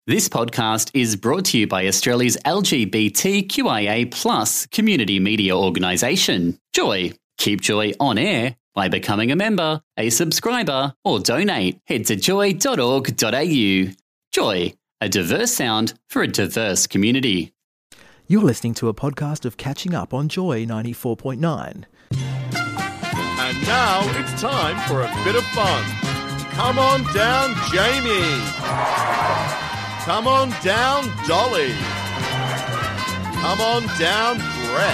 This podcast is brought to you by Australia's LGBTQIA+ community media organisation, Joy. Keep Joy on air by becoming a member, a subscriber, or donate. Head to joy.org.au. Joy, a diverse sound for a diverse community. You're listening to a podcast of Catching Up on Joy 94.9. And now it's time for a bit of fun. Come on down, Jamie. Come on down, Dolly. Come on down, Brett.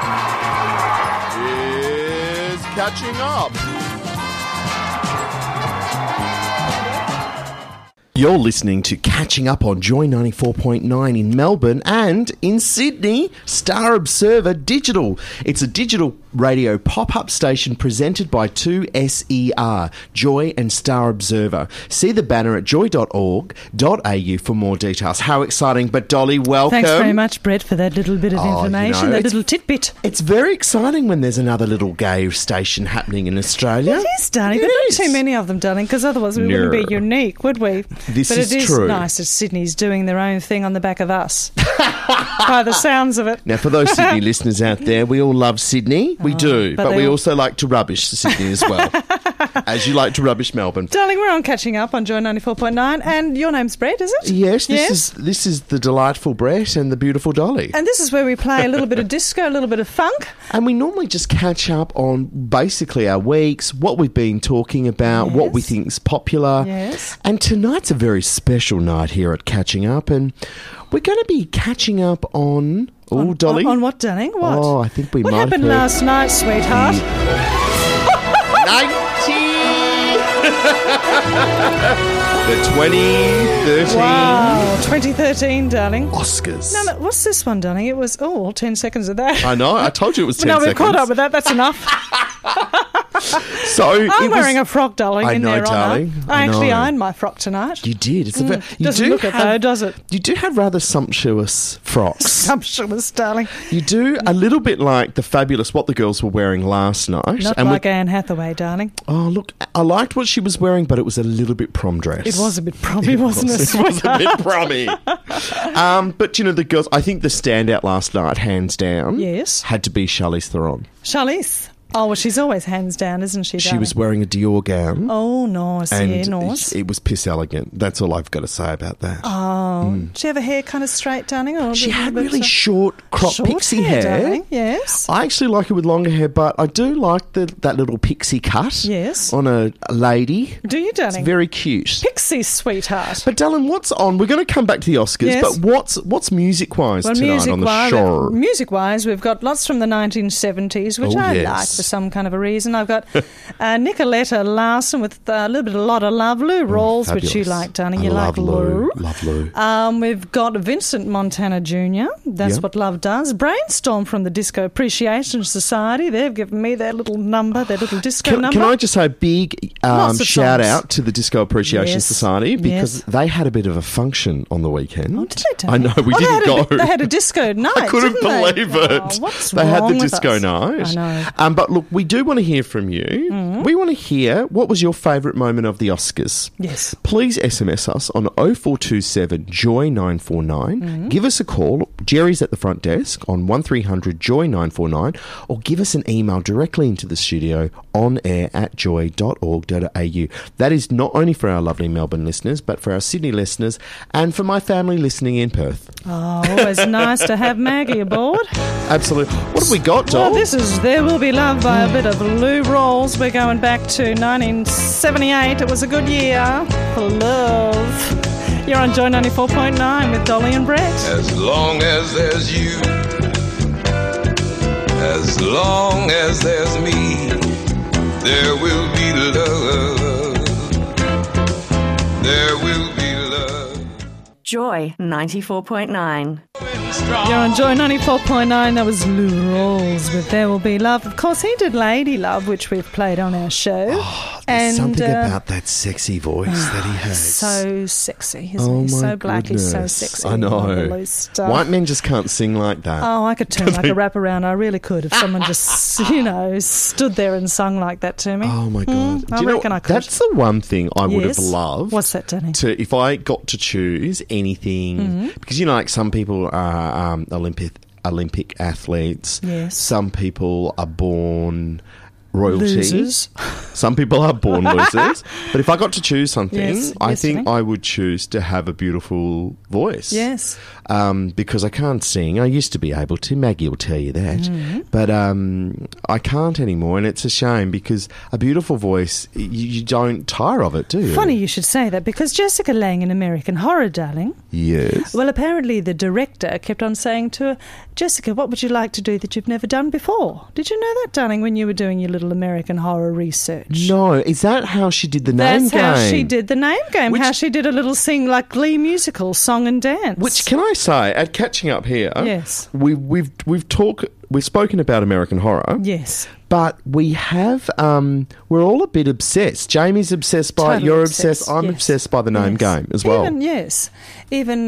Here's Catching Up. You're listening to Catching Up on Joy 94.9 in Melbourne and in Sydney, Star Observer Digital. It's a digital radio pop-up station presented by 2SER, Joy and Star Observer. See the banner at joy.org.au for more details. How exciting. But Dolly, welcome. Thanks very much, Brett, for that little bit of information, that little tidbit. It's very exciting when there's another little gay station happening in Australia. It is, darling, but not too many of them, darling, because otherwise we wouldn't be unique, would we? This but is it is true. Nice that Sydney's doing their own thing on the back of us, by the sounds of it. Now, for those Sydney listeners out there, we all love Sydney. We do, but we also like to rubbish Sydney as well, as you like to rubbish Melbourne. Darling, we're on Catching Up on Joy 94.9, and your name's Brett, is it? Yes, this is the delightful Brett and the beautiful Dolly. And this is where we play a little bit of disco, a little bit of funk. And we normally just catch up on basically our weeks, what we've been talking about, what we think is popular. Yes. And tonight's a very special night here at Catching Up, and we're going to be catching up on... Oh, Dolly. On what, darling? What? Oh, I think we what might have happened last night, sweetheart? the 2013 Wow, 2013, darling. Oscars. No, what's this one, darling? It was, 10 seconds of that. I know, I told you it was 10 no, seconds. we've caught up with that. That's enough. So I'm wearing a frock, darling. I in know, their honour. darling. I actually ironed my frock tonight. You did. It's Doesn't look it, though, does it? You do have rather sumptuous frocks. Sumptuous, darling. You do a little bit like the fabulous what the girls were wearing last night. Not like Anne Hathaway, darling. Oh, look, I liked what she was wearing, but it was a little bit prom dress. It was a bit prommy, wasn't it? It was a bit prommy. But, you know, the girls, I think the standout last night, hands down, had to be Charlize Theron. Charlize. Oh, well, she's always hands down, isn't she, darling? She was wearing a Dior gown. Oh, nice. And nice. it was piss elegant. That's all I've got to say about that. Oh. Did she have her hair kind of straight, darling? Or she had really short pixie hair. Darling. Yes. I actually like it with longer hair, but I do like that little pixie cut on a lady. Do you, darling? It's very cute. Pixie, sweetheart. But, darling, what's on? We're going to come back to the Oscars, but what's music-wise tonight on the show? Music-wise, we've got lots from the 1970s, which I like for some kind of a reason. I've got Nicoletta Larson with a little bit of Lot of Love. Lou Rawls, which you like, darling. You like Lou. Love Lou. We've got Vincent Montana Jr. That's what love does. Brainstorm from the Disco Appreciation Society. They've given me their little number, their little disco number. Can I just say a big shout out to the Disco Appreciation Society because they had a bit of a function on the weekend. Oh, did they? I know, we didn't go. They had a disco night. I couldn't believe it. Oh, what's they wrong had the with disco us? night. I know. But look, we do want to hear from you. Mm-hmm. We want to hear what was your favourite moment of the Oscars. Yes. Please SMS us on 0427 Joy 949. Mm-hmm. Give us a call. Jerry's at the front desk on 1300 Joy 949, or give us an email directly into the studio on air at joy.org.au. That is not only for our lovely Melbourne listeners, but for our Sydney listeners and for my family listening in Perth. Oh, always nice to have Maggie aboard. Absolutely. What have we got, Doll? Well, this is There Will Be Love by a bit of Lou Rawls. We're going back to 1978. It was a good year for love. You're on Joy 94.9 with Dolly and Brett. As long as there's you, as long as there's me, there will be love. There will be love. Joy 94.9. You're on Joy 94.9. That was Lou Rawls with There Will Be Love. Of course, he did Lady Love, which we've played on our show. Oh, And something about that sexy voice that he has. So sexy, isn't he? So black, he's so sexy. I know. White men just can't sing like that. Oh, I could turn like a wraparound. I really could if someone just, stood there and sung like that to me. Oh, my God. I reckon I could. That's the one thing I would have loved. What's that, Danny? If I got to choose anything, because, like some people are Olympic athletes. Yes. Some people are born royalty. Losers. Some people are born losers. But if I got to choose something, I think Danny. I would choose to have a beautiful voice. Yes. Because I can't sing. I used to be able to. Maggie will tell you that. But I can't anymore, and it's a shame because a beautiful voice, you don't tire of it, do you? Funny you should say that because Jessica Lange in American Horror, darling. Yes. Well, apparently the director kept on saying to her, Jessica, what would you like to do that you've never done before? Did you know that, darling, when you were doing your little American Horror research? No. Is that how she did the name game? That's how she did the name game. How she did a little like Glee musical, song and dance. Which, can I say, at Catching Up here, yes, we've spoken about American Horror. Yes. But we have, we're all a bit obsessed. Jamie's obsessed by it, Totally you're obsessed, obsessed, I'm yes. obsessed by the name game as well. Even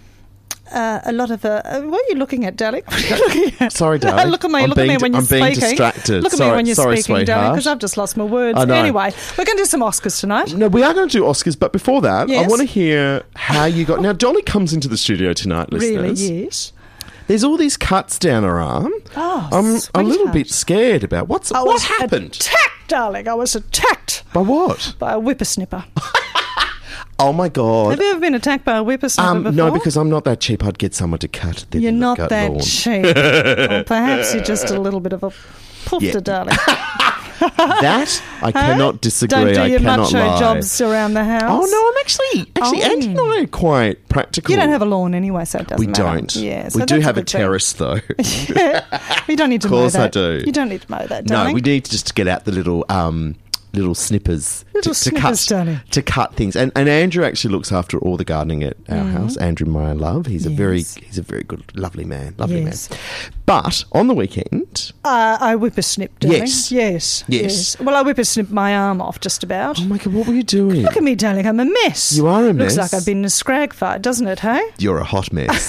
a lot of... what are you looking at, darling? What are you looking at? Sorry, darling. Look at me when you're speaking. I'm being distracted. Look at me when you're speaking, darling, because I've just lost my words. I know. Anyway, we're going to do some Oscars tonight. No, we are going to do Oscars, but before that, Yes. I want to hear how you got... Now, Dolly comes into the studio tonight, listeners. Really, yes. There's all these cuts down her arm. Oh, I'm a little sweetheart. bit scared about what happened. Attacked, darling. I was attacked By what? by a whippersnipper. Oh, my God. Have you ever been attacked by a whippersnapper before? No, because I'm not that cheap. I'd get someone to cut the You're not gut that lawn. cheap. Or perhaps you're just a little bit of a poofter, darling. That I cannot disagree. Don't do I your cannot macho lie. jobs around the house. Oh no, I'm actually Andy and I are quite practical. You don't have a lawn anyway, so it doesn't matter. We don't. Yeah, so we do that's have a good thing. terrace though. You don't need to mow that. Of course I do. You don't need to mow that, darling. No, we need to just get out the little snippers to cut things. And Andrew actually looks after all the gardening at our house. Andrew, my love, he's a very good, lovely man. Yes. Man. But on the weekend, I whippersnipped, darling. Yes. Well, I whippersnipped my arm off just about. oh my God, what were you doing? Look at me, darling. I'm a mess. You are a Looks mess. like I've been in a scrag fight, doesn't it, hey? You're a hot mess.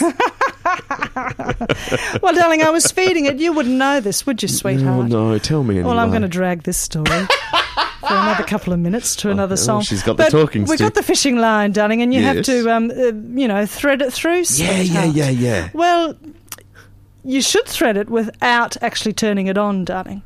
Well, darling, I was feeding it. You wouldn't know this, would you, sweetheart? No, tell me anyway. Well, I'm going to drag this story for another couple of minutes to another song. She's got the But talking We've stick. got the fishing line, darling, and you have Yes. to, thread it through, sweetheart. Yeah. Well, you should thread it without actually turning it on, darling.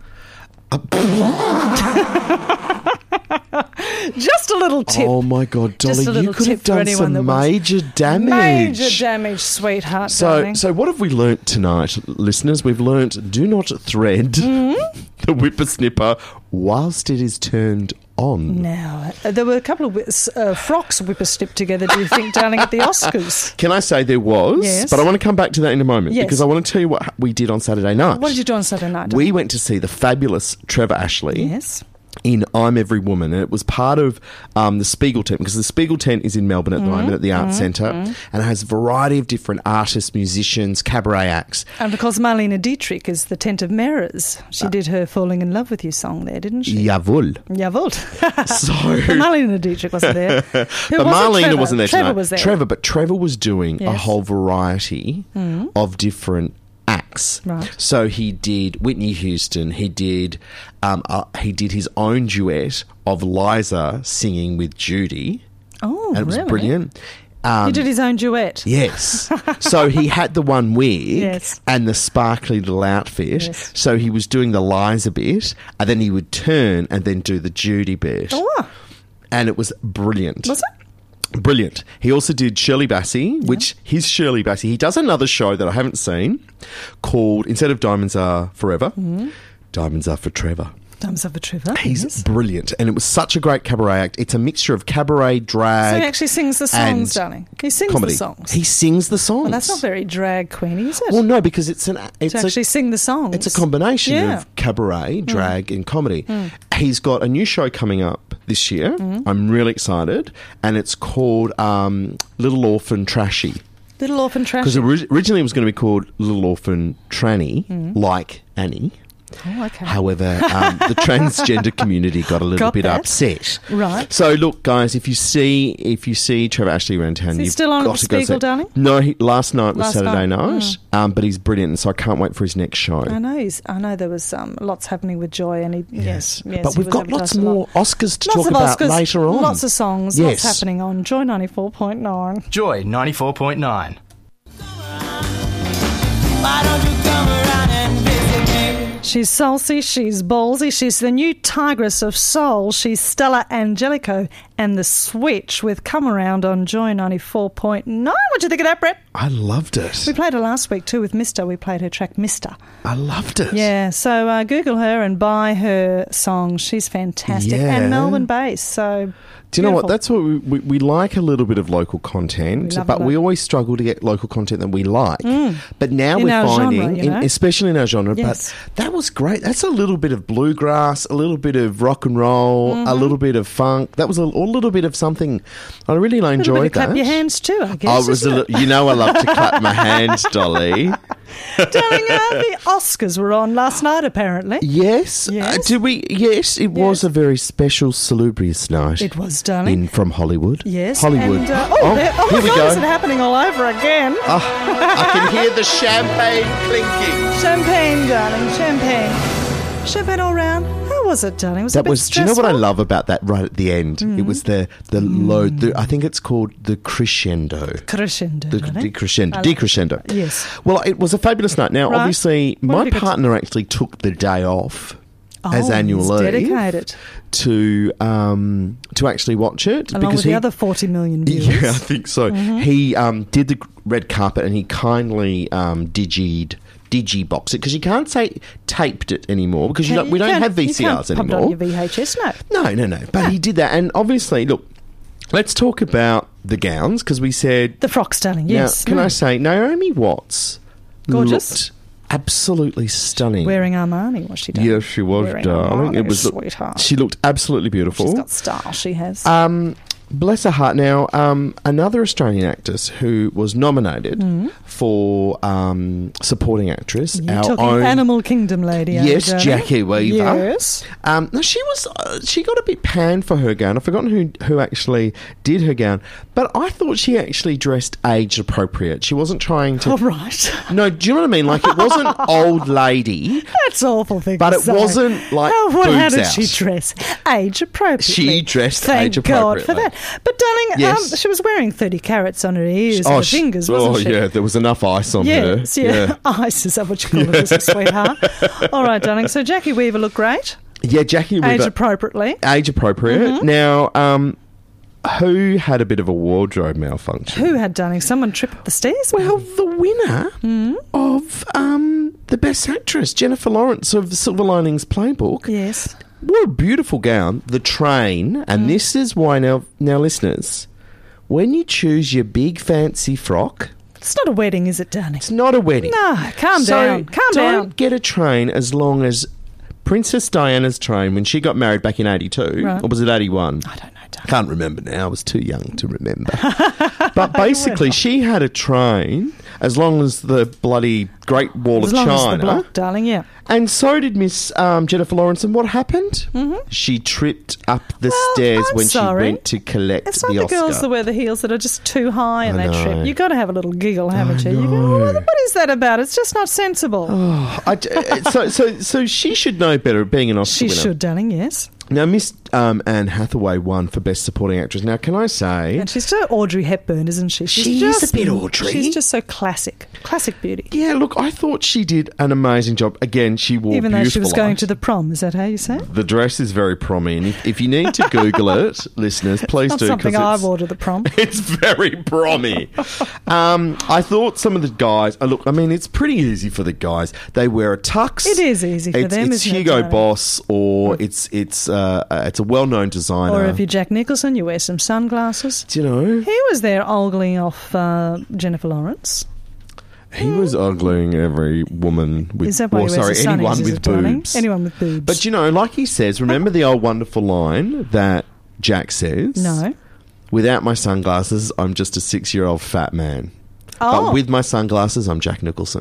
Just a little tip. Oh my God, Just a Dolly, little you could tip have for done anyone that some wants- major damage. Major damage, sweetheart, darling. So what have we learnt tonight, listeners? We've learnt do not thread Mm-hmm. the whippersnipper whilst it is turned on. Now, there were a couple of frocks whippersnipped together, do you think, darling, at the Oscars? Can I say there was? Yes. But I want to come back to that in a moment Yes. because I want to tell you what we did on Saturday night. What did you do on Saturday night, darling? We went to see the fabulous Trevor Ashley. Yes. In I'm Every Woman, and it was part of the Spiegel tent, because the Spiegel tent is in Melbourne at the moment at the Arts Centre, and it has a variety of different artists, musicians, cabaret acts. And because Marlene Dietrich is the tent of mirrors, she did her Falling in Love with You song there, didn't she? Jawohl. Jawohl. So, But Marlene Dietrich wasn't there. but Marlene wasn't there Trevor tonight. was there. Trevor was doing a Yes. whole variety of different acts. Right. So he did Whitney Houston. He did his own duet of Liza singing with Judy. Oh, And it was really? brilliant. He did his own duet. Yes. So he had the one wig Yes. and the sparkly little outfit. Yes. So he was doing the Liza bit, and then he would turn and then do the Judy bit. Oh, And it was brilliant. was it? Brilliant. He also did Shirley Bassey, which his Shirley Bassey, he does another show that I haven't seen called, instead of Diamonds Are Forever, Diamonds Are for Trevor. Thumbs up for Trevor. He's yes. brilliant. And it was such a great cabaret act. It's a mixture of cabaret, drag, So he actually sings the songs, and darling. He sings comedy. the songs. He sings the songs. Well, that's not very drag queeny, is it? Well, no, because it's to actually sing the songs. It's a combination Yeah. of cabaret, drag, and comedy. He's got a new show coming up this year. I'm really excited, and it's called Little Orphan Trashy. Little Orphan Because Trashy. originally it was going to be called Little Orphan Tranny, like Annie. Oh, okay. However, the transgender community got a little bit that. upset. Right. So, look, guys, if you see Trevor Ashley around town, he you've still on at got the to go Spiegel, see. darling? No, last night was Last Saturday night. night, but he's brilliant, so I can't wait for his next show. I know there was lots happening with Joy, and yes, but he we've was got lots advertised a lot. more Oscars to Lots talk of about Oscars, later on. Lots of songs, Yes. lots happening on Joy 94.9. Joy 94.9. She's saucy, she's ballsy, she's the new tigress of soul. She's Stella Angelico and The Switch with Come Around on Joy 94.9. What'd you think of that, Brett? I loved it. We played her last week too with Mister. We played her track Mister. I loved it. Yeah, so Google her and buy her song. She's fantastic. Yeah. And Melbourne-based, so... Do you know what? beautiful. That's what we like a little bit of local content, We love but it. we always struggle to get local content that we like. But now In we're our finding, genre, you know? especially in our genre, Yes. but that was great. That's a little bit of bluegrass, a little bit of rock and roll, a little bit of funk. That was a little bit of something. I really enjoyed A little bit of that. clap your hands too, I guess. I was isn't it? you know I love to clap my hands, Dolly. Darling, the Oscars were on last night, apparently. Yes. Yes. Did we? Yes, it was a very special salubrious night. It was, darling. From Hollywood. Yes. Hollywood. And, here my we God, go. is it happening all over again? I can hear the champagne clinking. Champagne, darling, champagne. Champagne all round. How was it, darling? Was it a That bit was. Do you know what I stressful? love about that? Right at the end, it was the low. I think it's called the crescendo. Crescendo, The darling. decrescendo. Yes. Well, it was a fabulous night. Now, Right. obviously, What my did you get to- partner actually took the day off as Oh, annual he's leave dedicated. to actually watch it Along with the other 40 million viewers. Yeah, I think so. He did the red carpet and he kindly digiboxed it because you can't say taped it anymore because we don't have VCRs you can't anymore. pop it on your VHS, no. No. But he did that, and obviously, look, let's talk about the gowns because we said. The frocks, darling, yes. Now, can I say Naomi Watts? Gorgeous. Looked absolutely stunning. Wearing Armani, was she, darling? Yes, she was, Wearing darling. Armani, It was. sweetheart. She looked absolutely beautiful. She's got style, she has. Bless her heart. Now, another Australian actress who was nominated for supporting actress, You're our talking own Animal Kingdom lady, Yes, darling. Jackie Weaver. Yes. No, she was. She got a bit panned for her gown. I've forgotten who actually did her gown, but I thought she actually dressed age appropriate. She wasn't trying to. All right. No, do you know what I mean? Like it wasn't old lady. That's an awful thing But to it say. wasn't, like, How boobs did out. she dress? Age appropriately. She dressed Thank age God for appropriately. that. But darling, Yes. she was wearing 30 carats on her ears and her fingers, wasn't she? yeah, there was enough ice on Yes, her. yeah. Ice, is that what you call it, is it, sweetheart? All right, darling. So Jackie Weaver looked great. Yeah, Jackie Weaver. Age appropriately. Age appropriate. Now, who had a bit of a wardrobe malfunction? Who had, darling? Someone tripped up the stairs? Well, the winner of the Best Actress, Jennifer Lawrence of Silver Linings Playbook, Yes. wore a beautiful gown, the train, and this is why now listeners, when you choose your big fancy frock, It's not a wedding, is it, darling? it's not a wedding. No, calm down. Calm don't down. get a train as long as Princess Diana's train when she got married back in 82, Right. or was it 81? I don't know, darling. Can't remember now. I was too young to remember. But basically, she had a train as long as the bloody Great Wall As of long as the China. block, darling, yeah. And so did Miss Jennifer Lawrence. And what happened? She tripped up the stairs I'm when sorry. she went to collect It's the not the Oscar. girls that wear the heels that are just too high and I they know. trip. You've got to have a little giggle, haven't you? You go, know. oh, what is that about? It's just not sensible. So she should know better, being an Oscar She winner. should, darling, yes. Now, Miss Anne Hathaway won for Best Supporting Actress. Now, can I say... And she's so Audrey Hepburn, isn't she? She is a bit Audrey. She's just so classic. Classic beauty. Yeah, look, I thought she did an amazing job. Again, she wore Even though she was beautiful going eyes. to the prom. Is that how you say it? The dress is very prommy, and if you need to Google it, listeners, please Not do. something 'cause I it's- wore to the prom. It's very prommy. I thought some of the guys... look, I mean, it's pretty easy for the guys. They wear a tux. It is easy for them, It's isn't it, Hugo darling? Boss, or it's a well-known designer. Or if you're Jack Nicholson, you wear some sunglasses. Do you know? He was there ogling off Jennifer Lawrence. He was ogling every woman with... Is that why he wears the sunnies, anyone is with it, darling? boobs. Anyone with boobs. But, you know, like he says, remember the old wonderful line that Jack says? No. Without my sunglasses, I'm just a 6-year-old fat man. Oh. But with my sunglasses, I'm Jack Nicholson.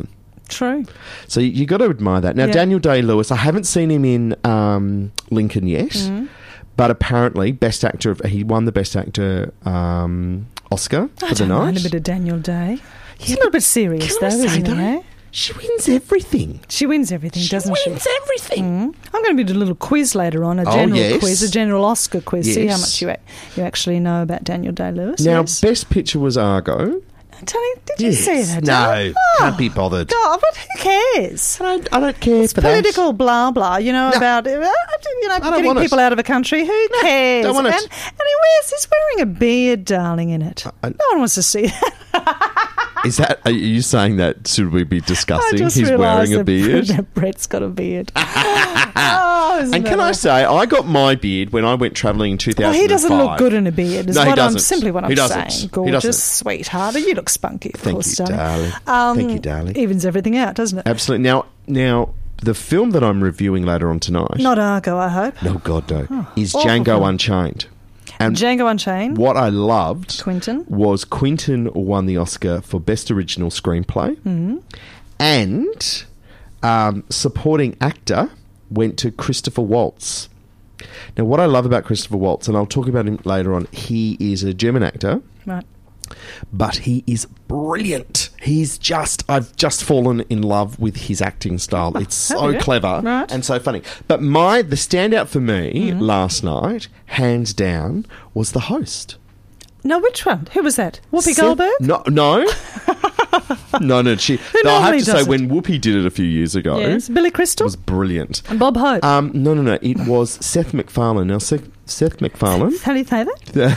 True. So you got to admire that. Now, Yeah. Daniel Day-Lewis, I haven't seen him in Lincoln yet, but apparently Best Actor, he won the Best Actor Oscar for I the don't mind night. a bit of Daniel Day. He's a little bit serious, Can I though, say, isn't he? though, eh? she wins everything. She wins everything, doesn't she? Everything. I'm going to do a little quiz later on, a Oh, general yes. quiz, a general Oscar quiz. See how Yes. much you actually know about Daniel Day-Lewis. Now, yes. Best Picture was Argo. Tony, did you see that? No, Darren? Oh, can't be bothered. God, but who cares? I don't care for Political blah blah, about don't getting want it. people out of a country. Who cares? don't want it. And he's wearing a beard, darling, in it. No one wants to see that. that. Is that? Are you saying that? Should we be I discussing? just He's realised wearing a beard. that Brett's got a beard. Isn't And that can I awful? say, I got my beard when I went travelling in 2005. Well, he doesn't look good in a beard. Is No, he what doesn't. Simply what I'm He doesn't. saying. He Gorgeous, doesn't. sweetheart. You look spunky, of Thank course, you, darling. Thank you, darling. Evens everything out, doesn't it? Absolutely. Now, the film that I'm reviewing later on tonight. Not Argo, I hope. No, God, no. Is awful Django film. Unchained. And Django Unchained. what I loved Quentin. was Quentin won the Oscar for Best Original Screenplay. Mm-hmm. And supporting actor went to Christopher Waltz. Now, what I love about Christopher Waltz, and I'll talk about him later on, he is a German actor, Right. but he is brilliant. I've just fallen in love with his acting style. It's have so you? clever Right. and so funny. But the standout for me last night, hands down, was the host. No, which one? Who was that? Whoopi Seth- Goldberg? No. No, I have normally to say, does it? when Whoopi did it a few years ago, Yes. Billy it Crystal? was brilliant. And Bob Hope. No. It was Seth MacFarlane. Now, Seth MacFarlane. How do you say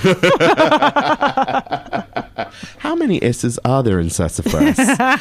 that? How many S's are there in Sassafras?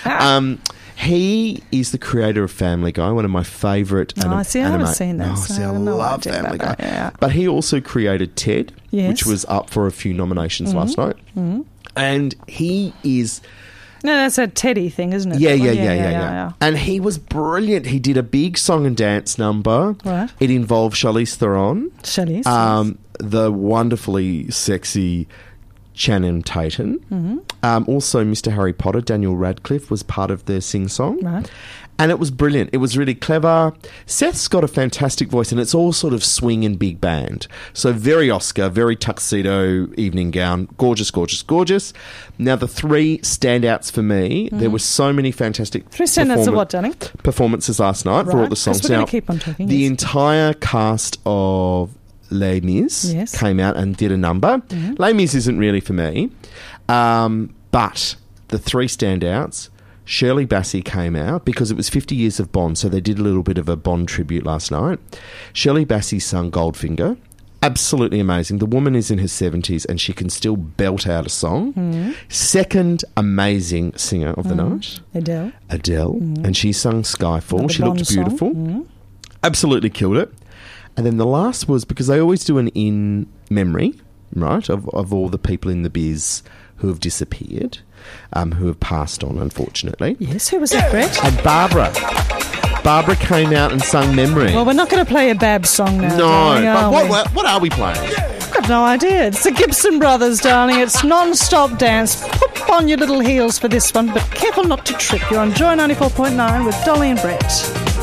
He is the creator of Family Guy, one of my favourite I haven't seen that. Oh, so see, I have no love idea Family Guy. about that, yeah. But he also created Ted, Yes. which was up for a few nominations last night. Mm-hmm. And he is... No, that's a Teddy thing, isn't it? Yeah. And he was brilliant. He did a big song and dance number. Right. It involved Charlize Theron. Shelley's. The wonderfully sexy Channing Tatum. Mm-hmm. Also, Mr. Harry Potter, Daniel Radcliffe, was part of the sing-song. Right. And it was brilliant. It was really clever. Seth's got a fantastic voice, and it's all sort of swing and big band. So very Oscar, very tuxedo, evening gown. Gorgeous, gorgeous, gorgeous. Now, the three standouts for me, there were so many fantastic Three standouts of what, darling? performances last night for all Right, the songs. 'cause we're gonna Now, keep on talking, the yes. entire cast of Les Mis Yes. came out and did a number. Les Mis isn't really for me, but the three standouts, Shirley Bassey came out because it was 50 years of Bond, so they did a little bit of a Bond tribute last night. Shirley Bassey sung Goldfinger. Absolutely amazing. The woman is in her 70s and she can still belt out a song. Second amazing singer of the night, Adele. and she sung Skyfall. Another She looked Bond song. beautiful. Absolutely killed it. And then the last was, because they always do an in memory, right, of all the people in the biz who have disappeared, who have passed on, unfortunately. Yes, who was that, Brett? And Barbara came out and sung Memory. Well, we're not going to play a Bab song now, darling, no, are but we? what are we playing? I've got no idea. It's the Gibson Brothers, darling. It's non-stop dance. Put on your little heels for this one, but careful not to trip. You're on Joy 94.9 with Dolly and Brett.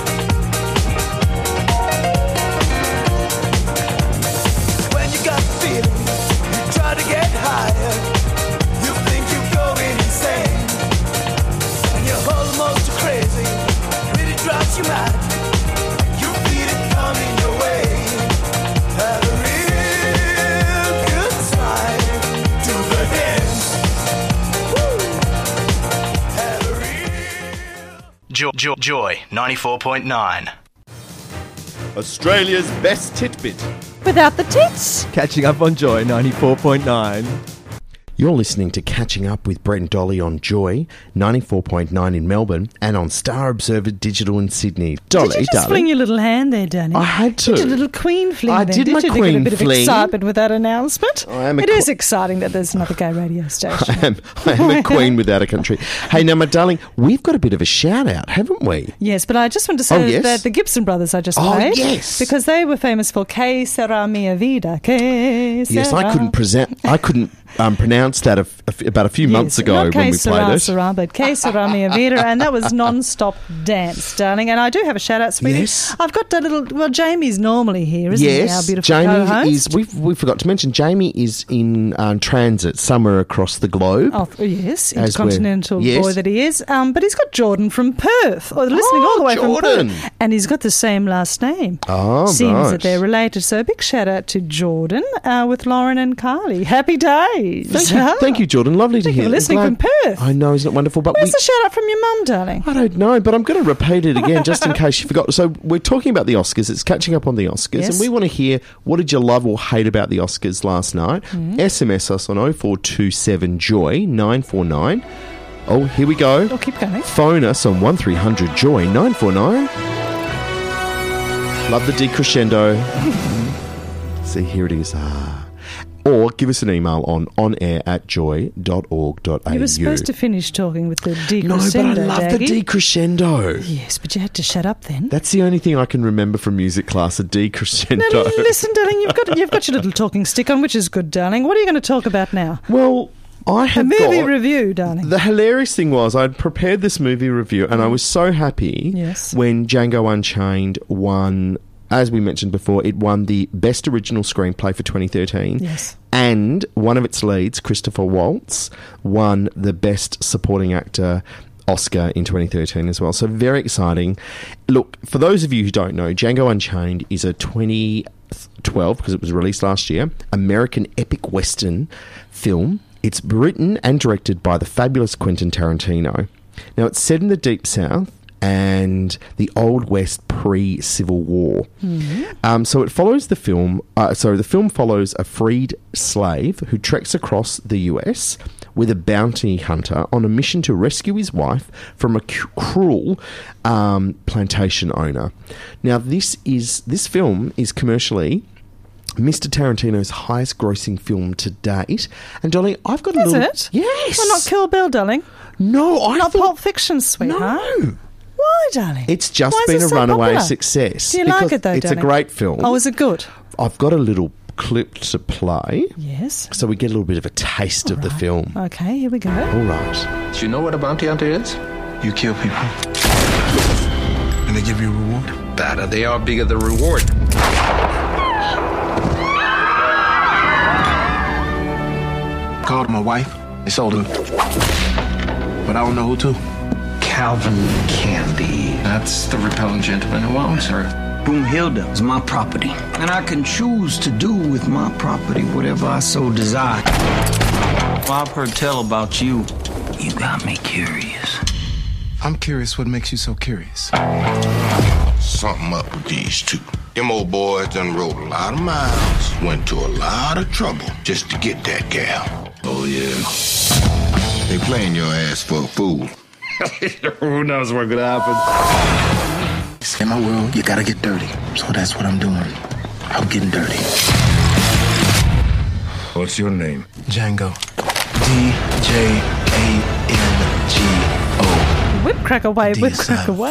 When you got the feeling, you try to get higher. You think you're going insane, and you're almost crazy. Really drives you mad. You feel it coming your way. Have a real good time to the dance. Woo. Have a real Joy 94.9. Australia's best titbit. Without the tits. Catching up on Joy 94.9. You're listening to Catching Up with Brett and Dolly on Joy 94.9 in Melbourne and on Star Observer Digital in Sydney. Dolly, Did you just darling. fling your little hand there, Danny? I had to. You did a little queen fling I there, did my you? To queen get a bit of fling. excitement with that announcement. I am a It is qu- exciting that there's another gay radio station. I am a queen without a country. Hey, now, my darling, we've got a bit of a shout out, haven't we? Yes, but I just want to say Oh, yes? that the Gibson Brothers I just Oh, played. yes. Because they were famous for Que Sera Mia Vida. Que Yes, I Sera. couldn't pronounced that about a few months ago not when we played it. Sarah, but Que Sera Mi Vida, and that was non-stop dance, darling. And I do have a shout out, sweetie. Yes. I've got a little. Well, Jamie's normally here, isn't he? Our beautiful Jamie co-host. is. We forgot to mention Jamie is in transit somewhere across the globe. Oh, yes, As intercontinental we're- yes. boy that he is. But he's got Jordan from Perth, listening all the way Jordan. from Perth, and he's got the same last name. Oh, Seems right. that they're related. So a big shout out to Jordan with Lauren and Carly. Happy days! Thank you, Jordan. Lovely to Thank you hear. for listening Glad- from Perth. I know, isn't it wonderful? But Where's the shout out from your mum, darling? I don't know, but I'm going to repeat it again just in case you forgot. So we're talking about the Oscars. It's catching up on the Oscars, Yes. and we want to hear what did you love or hate about the Oscars last night. SMS us on 0427 Joy 949. Oh, here we go. Oh, keep going. Phone us on 1300 Joy 949. Love the decrescendo. See, here it is. Or give us an email on onair@joy.org.au. You were supposed to finish talking with the decrescendo, No, but I love the Daggy. decrescendo. Yes, but you had to shut up then. That's the only thing I can remember from music class, a decrescendo. No, listen, darling, you've got your little talking stick on, which is good, darling. What are you going to talk about now? Well, I A have movie got... review, darling. The hilarious thing was I'd prepared this movie review and I was so happy Yes. when Django Unchained won, as we mentioned before, it won the Best Original Screenplay for 2013. Yes. And one of its leads, Christopher Waltz, won the Best Supporting Actor Oscar in 2013 as well. So very exciting. Look, for those of you who don't know, Django Unchained is a 2012, because it was released last year, American epic Western film. It's written and directed by the fabulous Quentin Tarantino. Now, it's set in the Deep South and the Old West pre-Civil War. So it follows the film. The film follows a freed slave who treks across the US with a bounty hunter on a mission to rescue his wife from a cruel plantation owner. Now, this film is commercially Mr. Tarantino's highest grossing film to date. And, darling, I've got a Is little... it? Yes. Well, not Kill Bill, darling. No, I Not thought... Pulp Fiction, sweetheart. No. Why, darling? It's just Why is been it a so runaway popular? success. Do you like because it, though, it's darling? a great film. Oh, is it good? I've got a little clip to play, Yes. so we get a little bit of a taste of the film. Okay, here we go. All right. Do you know what a bounty hunter is? You kill people. And they give you a reward? Better they are, bigger the reward. Called my wife. They sold her. But I don't know who to. Calvin Candy. That's the repellent gentleman who owns her. Broomhilda is my property, and I can choose to do with my property whatever I so desire. Well, I've heard tell about you. You got me curious. I'm curious what makes you so curious. Something up with these two. Them old boys done rode a lot of miles, went to a lot of trouble just to get that gal. Oh, yeah. They playing your ass for a fool. Who knows what's gonna happen? In my world, you gotta get dirty. So that's what I'm doing. I'm getting dirty. What's your name? Django. D-J-A-N-G-O. Whip crack away, whip Dear crack son. away.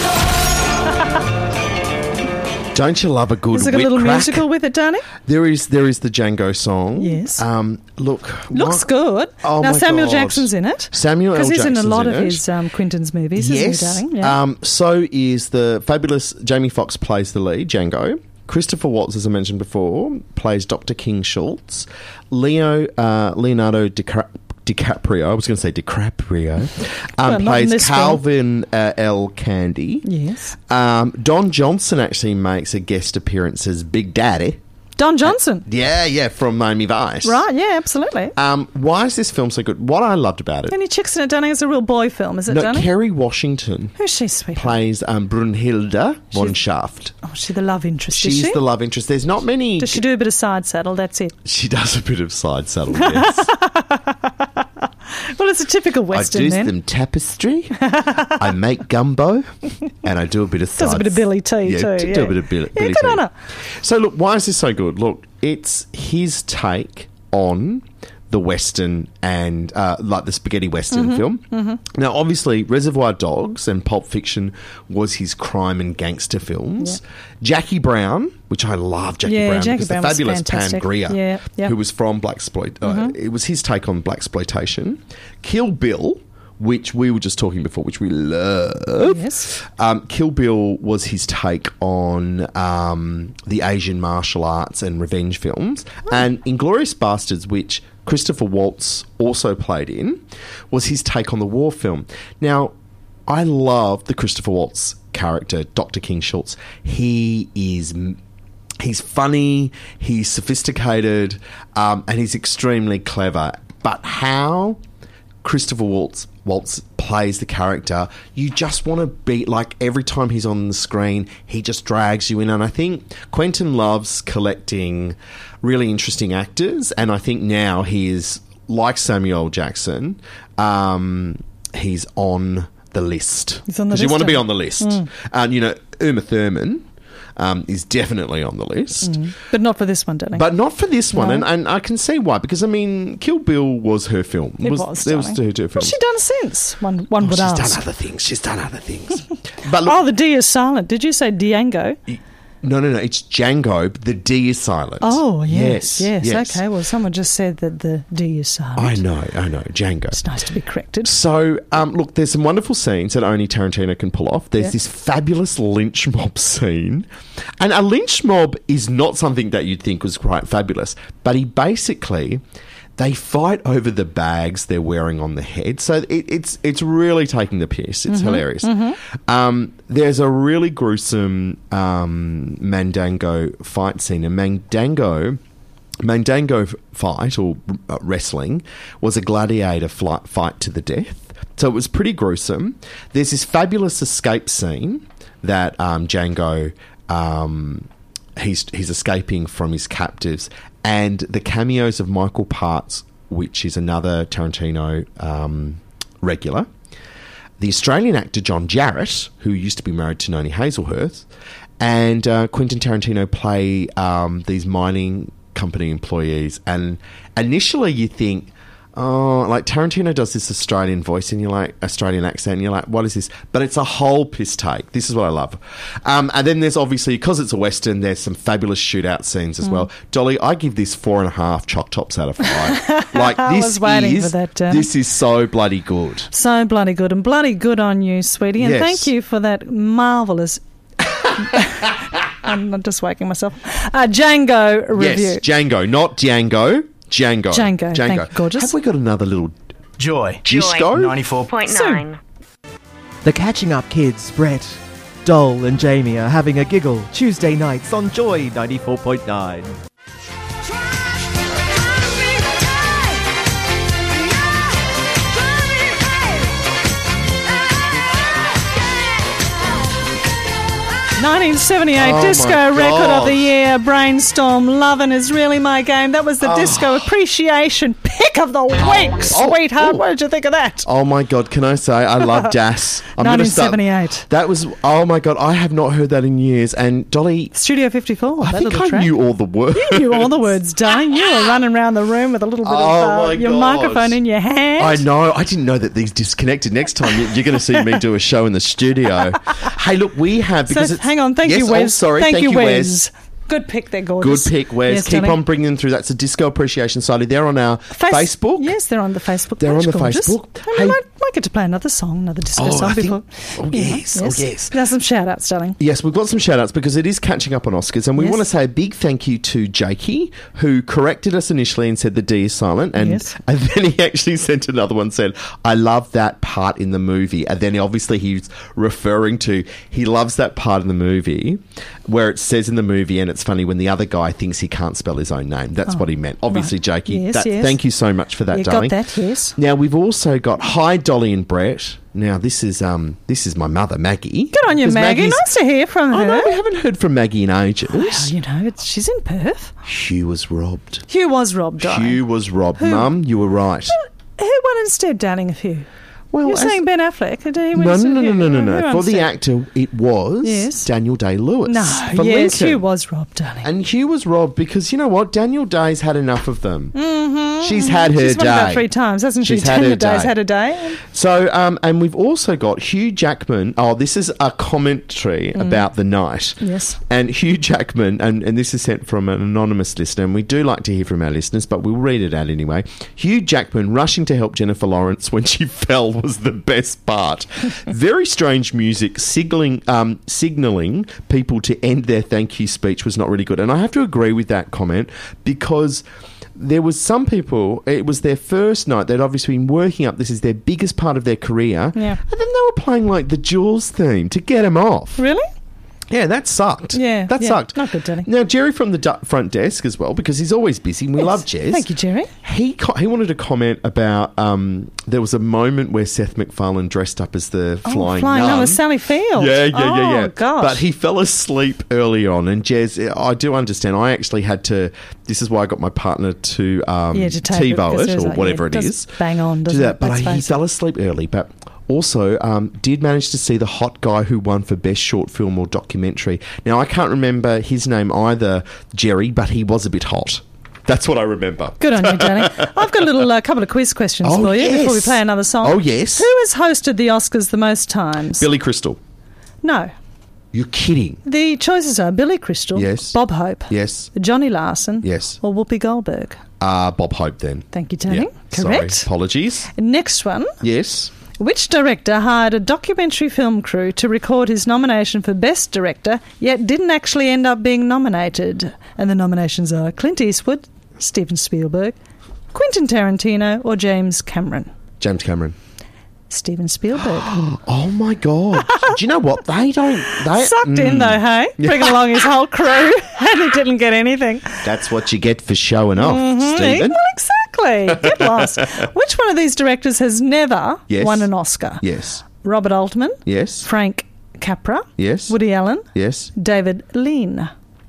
Don't you love a good Is there a whip little crack? musical with it, darling? There is the Django song. Yes. Look. Looks what- good. Oh, now, my Samuel God. Jackson's in it. Samuel L. Because he's in a Jackson's lot in of it. his Quentin's movies, Yes. isn't he, darling? Yeah. So is the fabulous Jamie Foxx plays the lead, Django. Christopher Waltz, as I mentioned before, plays Dr. King Schultz. Leonardo DiCaprio, I was going to say DiCaprio, Well, not in plays this film. Calvin L. Candy. Yes. Don Johnson actually makes a guest appearance as Big Daddy. Don Johnson. Yeah, from Miami Vice. Right, yeah, absolutely. Why is this film so good? What I loved about it... Any chicks in it, darling? It's a real boy film, is it, No, darling? Kerry Washington Who's she, sweetheart? plays Brunhilde von Schaft. Oh, she's the love interest, is She's she? the love interest. There's not many... Does she do a bit of side saddle? That's it. She does a bit of side saddle, yes. Well, it's a typical Western, I do then. some tapestry, I make gumbo, and I do a bit of side... Does a bit of Billy T, yeah, too. do Yeah. a bit of Billy good T. on her. So, look, why is this so good? Look, it's his take on the Western and like the spaghetti Western film. Now, obviously, Reservoir Dogs and Pulp Fiction was his crime and gangster films. Jackie Brown, which I love Jackie Brown Jackie because Brown the was fabulous Pam fantastic. Grier, Yeah. who was from it was his take on blaxploitation. Kill Bill, which we were just talking before, which we love. Yes. Kill Bill was his take on the Asian martial arts and revenge films. And Inglourious Basterds, which Christopher Waltz also played in, was his take on the war film. Now, I love the Christopher Waltz character, Dr. King Schultz. He's funny, he's sophisticated, and he's extremely clever. But how Christopher Waltz plays the character, you just want to be like, every time he's on the screen, he just drags you in. And I think Quentin loves collecting really interesting actors, and I think now he is, like Samuel L. Jackson, he's on the list. He's on the list. Because you want to be on the list. And, Uma Thurman is definitely on the list. But not for this one, darling. But not for this one, No. and I can see why. Because, Kill Bill was her film. It was, It was darling. her film. What's she done since? One would She's ask. done other things. But look, The D is silent. Did you say Django? no, it's Django. But the D is silent. Oh, yes. Yes. Okay, well, someone just said that the D is silent. I know, Django. It's nice to be corrected. So, look, there's some wonderful scenes that only Tarantino can pull off. There's this fabulous lynch mob scene. And a lynch mob is not something that you'd think was quite fabulous. But they fight over the bags they're wearing on the head. So it's really taking the piss. It's hilarious. There's a really gruesome Mandango fight scene. And Mandango fight, or wrestling, was a gladiator fight to the death. So it was pretty gruesome. There's this fabulous escape scene that Django, he's escaping from his captives, and the cameos of Michael Parts, which is another Tarantino regular, the Australian actor John Jarratt, who used to be married to Noni Hazelhurst, and Quentin Tarantino play these mining company employees. And initially you think, like Tarantino does this Australian voice, and you're like, Australian accent, and you're like, what is this? But it's a whole piss take. This is what I love. And then there's obviously, because it's a Western, there's some fabulous shootout scenes as well. Dolly, I give this 4.5 choc tops out of 5. Like, I was waiting for that, this is so bloody good. So bloody good, and bloody good on you, sweetie. And Yes. thank you for that marvellous... I'm just waking myself. Django review. Yes, Django, not Django. Django. Django. Thank you, gorgeous. Have we got another little Joy. disco? 94.9. The Catching Up Kids, Brett, Dol and Jamie are having a giggle Tuesday nights on Joy 94.9. $1978 Disco my Record of the gosh. Year, Brainstorm, Lovin' Is Really My Game. That was the Disco Appreciation Pick of the Week, sweetheart. What did you think of that? Oh my God, can I say I love Das? I'm gonna start- 1978. That was, oh my God, I have not heard that in years. And Dolly, Studio 54. I that think little I track. knew all the words. You knew all the words, darling. You were running around the room with a little bit Oh, my of your gosh. microphone in your hand. I know. I didn't know that these disconnected. Next time you're going to see me do a show in the studio. Hey, look, we have, because So, it's... hang on. Thank Yes, you, Wes. Oh, sorry. Thank you, Wes. Wes. Good pick there, Good gorgeous. pick, Wes. Yes, Keep darling. on bringing them through. That's the Disco Appreciation Society. They're on our Facebook. Yes, they're on the Facebook They're page, on the gorgeous. Facebook. And Hey- we might get to play another song, another disco Oh, song I think- before. oh, yes. Oh, yes. There's some shout-outs, darling. Yes, we've got some shout-outs because it is catching up on Oscars, and we Yes. want to say a big thank you to Jakey, who corrected us initially and said the D is silent, and, Yes. and then he actually sent another one, said, I love that part in the movie, and then obviously he's referring to, he loves that part in the movie where it says in the movie, and it's funny, when the other guy thinks he can't spell his own name. That's what he meant. Obviously, right. Jakey, Yes, yes. thank you so much for that, You darling. got that, yes. Now, we've also got, hi, Dolly and Brett. Now, this is my mother, Maggie. Good on you, Because Maggie. Maggie's- Nice to hear from her. I know, we haven't heard from Maggie in ages. Well, you know, she's in Perth. Hugh was robbed. Hugh was robbed, darling. Hugh was robbed. Who? Mum, you were right. Who won instead, darling, of Hugh? Well, You're as- saying Ben Affleck? Did he win No. instead of Hugh? Who For won the instead? actor, it was Yes. Daniel Day-Lewis. No, for yes, Lincoln. Hugh was robbed, darling. And Hugh was robbed because, you know what? Daniel Day's had enough of them. Mm-hmm. She's had her She's day. won about 3 times, hasn't she? She's had her Tender Days day. had a day. So, and we've also got Hugh Jackman. Oh, this is a commentary about the night. Yes. And Hugh Jackman, and this is sent from an anonymous listener, and we do like to hear from our listeners, but we'll read it out anyway. Hugh Jackman rushing to help Jennifer Lawrence when she fell was the best part. Very strange music signalling people to end their thank you speech was not really good. And I have to agree with that comment because there was some people, it was their first night, they'd obviously been working up, this is their biggest part of their career, Yeah. and then they were playing like the Jaws theme to get them off. Really? Yeah, that sucked. Yeah. That yeah. sucked. Not good, Danny. Now, Jerry from the front desk as well, because he's always busy, and we Yes. love Jez. Thank you, Jerry. He wanted to comment about there was a moment where Seth MacFarlane dressed up as the flying nun. with Sally Field. Yeah. Oh, gosh. But he fell asleep early on, and Jez, I do understand. I actually had to. This is why I got my partner to to take it, TiVo 'cause it there's or like- whatever yeah, it it is. does bang on, to doesn't do it? that. But Let's he face it. fell asleep early. But also did manage to see the hot guy who won for best short film or documentary. Now I can't remember his name either, Jerry, but he was a bit hot. That's what I remember. Good on you, Danny. I've got a little couple of quiz questions Oh, for you yes. before we play another song. Oh, yes. Who has hosted the Oscars the most times? Billy Crystal. No. You're kidding. The choices are Billy Crystal, Yes. Bob Hope, Yes. Johnny Larson, Yes. or Whoopi Goldberg. Bob Hope then. Thank you, Danny. Yeah. Correct. Sorry. Apologies. Next one. Yes. Which director hired a documentary film crew to record his nomination for Best Director, yet didn't actually end up being nominated? And the nominations are Clint Eastwood, Steven Spielberg, Quentin Tarantino, or James Cameron. James Cameron. Steven Spielberg. Oh my God. Do you know what? They Sucked in though, hey? Bringing along his whole crew and he didn't get anything. That's what you get for showing off, Mhm. Stephen. Well, exactly. Get lost. Which one of these directors has never Yes. won an Oscar? Yes. Robert Altman, Yes. Frank Capra, Yes. Woody Allen, Yes. David Lean.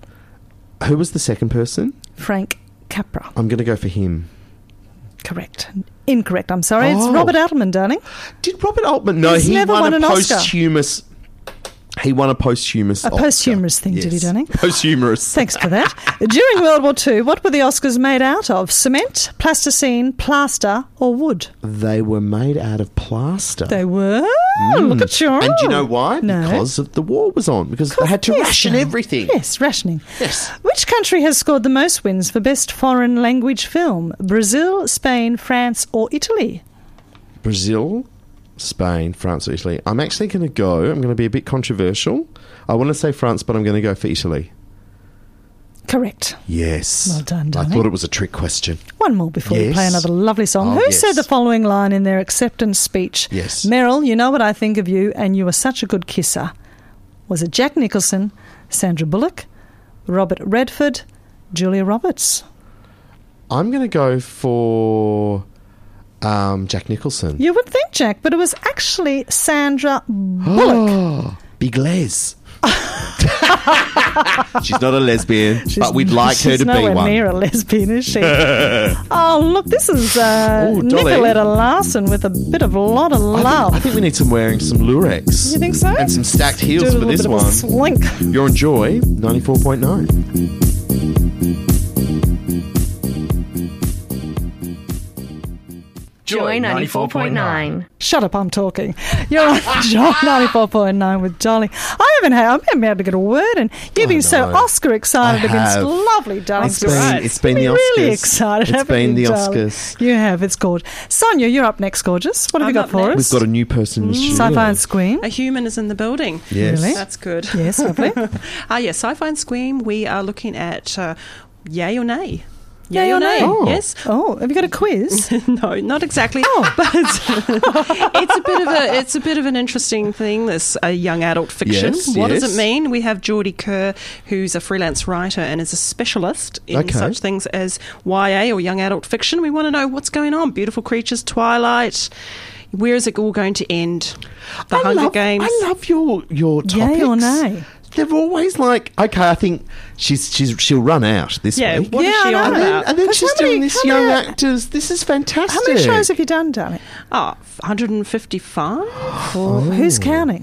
Who was the second person? Frank Capra. I'm going to go for him. Correct. Incorrect, I'm sorry. It's Oh. Robert Altman, darling. Did Robert Altman? No, He's he never won a an Oscar. posthumous. He won a posthumous. A posthumous thing, did he, darling? Posthumous. Thanks for that. During World War II, what were the Oscars made out of? Cement, plasticine, plaster, or wood? They were made out of plaster. They were. Look at you. And do you know why? No. Because of the war was on. Because they had to Yes, ration darling. everything. Yes, rationing. Yes. Which country has scored the most wins for Best Foreign Language Film? Brazil, Spain, France, or Italy? Brazil, Spain, France, or Italy. I'm actually going to go. I'm going to be a bit controversial. I want to say France, but I'm going to go for Italy. Correct. Yes. Well done, I darling. thought it was a trick question. One more before we Yes. play another lovely song. Oh, Who yes. said the following line in their acceptance speech? Yes. Meryl, you know what I think of you, and you are such a good kisser. Was it Jack Nicholson, Sandra Bullock, Robert Redford, Julia Roberts? I'm going to go for Jack Nicholson. You would think Jack, but it was actually Sandra Bullock. Big Les. She's not a lesbian, but we'd like her she's to be nowhere one. near a lesbian, is she? Oh, look, this is Dolly. Nicoletta Larson with a bit of lot of love. I think we need some wearing some Lurex. You think so? And some stacked Do heels a for little this bit of a one. slink. You're on Joy 94.9. Joy 94.9. Shut up, I'm talking. You're on Joy 94.9 with Dolly. I haven't been able to get a word in. You've been so know. Oscar excited I against have. lovely, darling. It's been the You've been Oscars. really excited, It's haven't been you, the darling? Oscars. You have. It's gorgeous. Sonia, you're up next, gorgeous. What have you I'm got up for next. us? We've got a new person in the studio. Sci-Fi and Scream. A human is in the building. Yes. Really? That's good. Yes, lovely. Yes, Sci-Fi and Scream, we are looking at yay or nay. Yay or nay? Oh. Yes. Oh, have you got a quiz? No, not exactly. Oh. But it's a bit of an interesting thing, this young adult fiction. Yes, What does yes. it mean? We have Geordie Kerr, who's a freelance writer and is a specialist in Okay. such things as YA or young adult fiction. We want to know what's going on. Beautiful Creatures, Twilight. Where is it all going to end? The Hunger Games. I love your topics. Yay or nay? They're always like, okay, I think she'll run out this Yeah, week. what is she I on know. about? And then But she's how many- doing this how young many- actors. This is fantastic. How many shows have you done, darling? Oh, 155? Or who's counting?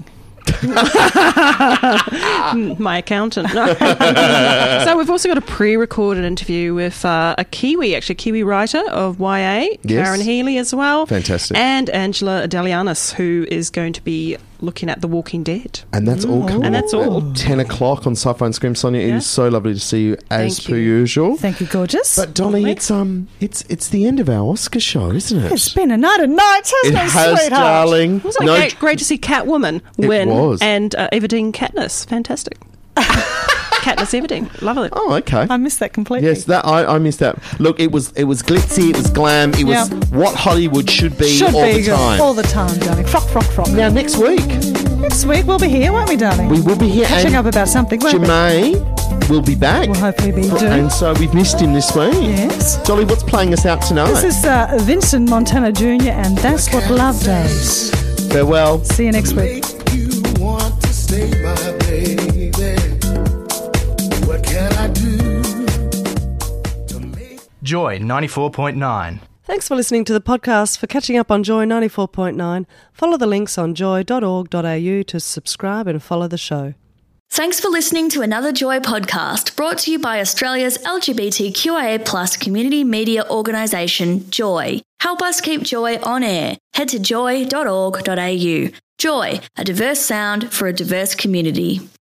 My accountant. No. So we've also got a pre-recorded interview with a Kiwi writer of YA, Karen Healy as well. Fantastic. And Angela Delianis, who is going to be looking at The Walking Dead. And that's all coming And that's all. at 10 o'clock on Sci-Fi and Scream. Sonia, it is so lovely to see you as per usual. Thank you, gorgeous. But Dolly, it's the end of our Oscar show, isn't it? It's been a night of nights, hasn't it, has, sweetheart? darling. It was like great to see Catwoman win. It was. And Everdeen Katniss. Fantastic. Katniss Everdeen. Lovely. Oh, okay. I missed that completely. Yes, I missed that. Look, it was glitzy, it was glam, it was what Hollywood should be all the time. All the time, darling. Frock. Now, next week we'll be here, won't we, darling? we will be here. Catching up about something, won't we? Jermaine will be back. We'll hopefully be doing. And so we've missed him this week. Yes. Dolly, what's playing us out tonight? This is Vincent Montana Jr. and That's What Love Does. Farewell. See you next week. You want to stay my baby. What can I do? Joy 94.9. Thanks for listening to the podcast. For catching up on Joy 94.9, follow the links on joy.org.au to subscribe and follow the show. Thanks for listening to another Joy podcast brought to you by Australia's LGBTQIA+ community media organisation, Joy. Help us keep Joy on air. Head to joy.org.au. Joy, a diverse sound for a diverse community.